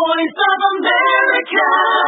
Voice of America.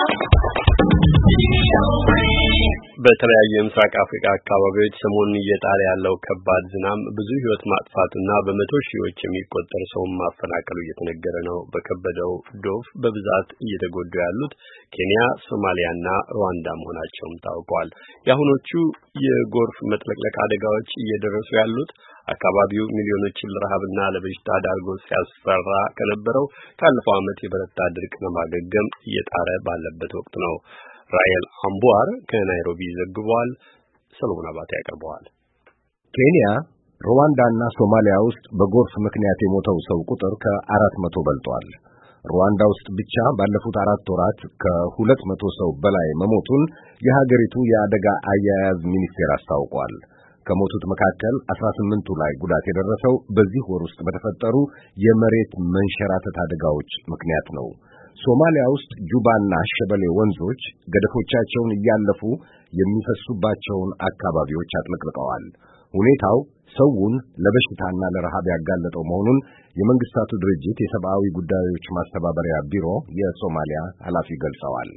በተለያዩ የምስራቅ አፍሪካ አካባቢዎች ሰሞኑን እየጣለ ያለው ከባድ ዝናብ ብዙ ሕይወት ማጥፋቱና በመቶ ሺዎች የሚቆጠር ሰውን ማፈናቀሉ እየተነገረ ነው። በከበደው ዶፍ በብዛት እየተጎዱ ያሉት ኬንያ፣ ሶማሊያና ሩዋንዳ መሆናቸውም ታውቋል። የአሁኖቹ የጎርፍ መጥለቅለቅ አደጋዎች እየደረሱ ያሉት አካባቢው ሚሊዮኖችን ለረሃብና ለበሽታ ዳርጎ ሲያስፈራ ከነበረው ካለፈው ዓመት የበረታ ድርቅ ለማገገም እየጣረ ባለበት ወቅት ነው። ራይል አምቡአር ከናይሮቢ ዘግቧል። ሰሎሞን አባተ ያቀርበዋል። ኬንያ፣ ሩዋንዳና ሶማሊያ ውስጥ በጎርፍ ምክንያት የሞተው ሰው ቁጥር ከ400 በልጧል። ሩዋንዳ ውስጥ ብቻ ባለፉት 4 ወራት ከ200 ሰው በላይ መሞቱን የሀገሪቱ የአደጋ አያያዝ ሚኒስቴር አስታውቋል። ከሞቱት መካከል 18ቱ ላይ ጉዳት የደረሰው በዚህ ወር ውስጥ በተፈጠሩ የመሬት መንሸራተት አደጋዎች ምክንያት ነው። ሶማሊያ ውስጥ ጁባና ሸበሌ ወንዞች ገደፎቻቸውን እያለፉ የሚፈሱባቸውን አካባቢዎች አጥለቅልቀዋል። ሁኔታው ሰውን ለበሽታና ለረሃብ ያጋለጠው መሆኑን የመንግስታቱ ድርጅት የሰብአዊ ጉዳዮች ማስተባበሪያ ቢሮ የሶማሊያ ኃላፊ ገልጸዋል።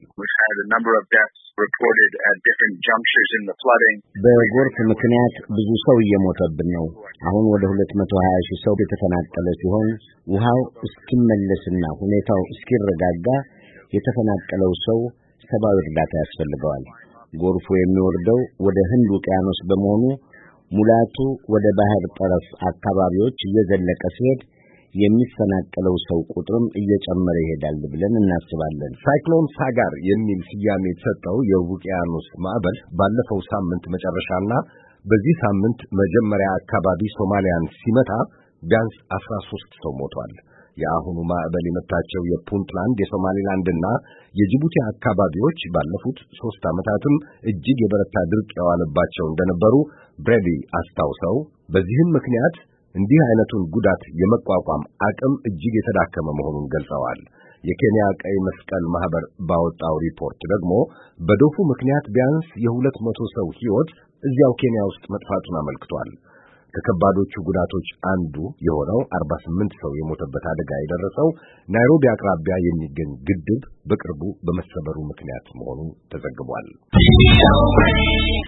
በጎርፍ ምክንያት ብዙ ሰው እየሞተብን ነው። አሁን ወደ 220 ሺህ ሰው የተፈናቀለ ሲሆን ውሃው እስኪመለስና ሁኔታው እስኪረጋጋ የተፈናቀለው ሰው ሰብአዊ እርዳታ ያስፈልገዋል። ጎርፉ የሚወርደው ወደ ህንድ ውቅያኖስ በመሆኑ ሙላቱ ወደ ባህር ጠረፍ አካባቢዎች እየዘለቀ ሲሄድ የሚፈናቀለው ሰው ቁጥርም እየጨመረ ይሄዳል ብለን እናስባለን። ሳይክሎን ሳጋር የሚል ስያሜ የተሰጠው የውቅያኖስ ማዕበል ባለፈው ሳምንት መጨረሻና በዚህ ሳምንት መጀመሪያ አካባቢ ሶማሊያን ሲመታ ቢያንስ 13 ሰው ሞቷል። የአሁኑ ማዕበል የመታቸው የፑንትላንድ፣ የሶማሊላንድና የጅቡቲ አካባቢዎች ባለፉት 3 ዓመታትም እጅግ የበረታ ድርቅ የዋለባቸው እንደነበሩ ብሬዲ አስታውሰው በዚህም ምክንያት እንዲህ አይነቱን ጉዳት የመቋቋም አቅም እጅግ የተዳከመ መሆኑን ገልጸዋል። የኬንያ ቀይ መስቀል ማህበር ባወጣው ሪፖርት ደግሞ በዶፉ ምክንያት ቢያንስ የ200 ሰው ሕይወት እዚያው ኬንያ ውስጥ መጥፋቱን አመልክቷል። ከከባዶቹ ጉዳቶች አንዱ የሆነው 48 ሰው የሞተበት አደጋ የደረሰው ናይሮቢ አቅራቢያ የሚገኝ ግድብ በቅርቡ በመሰበሩ ምክንያት መሆኑ ተዘግቧል።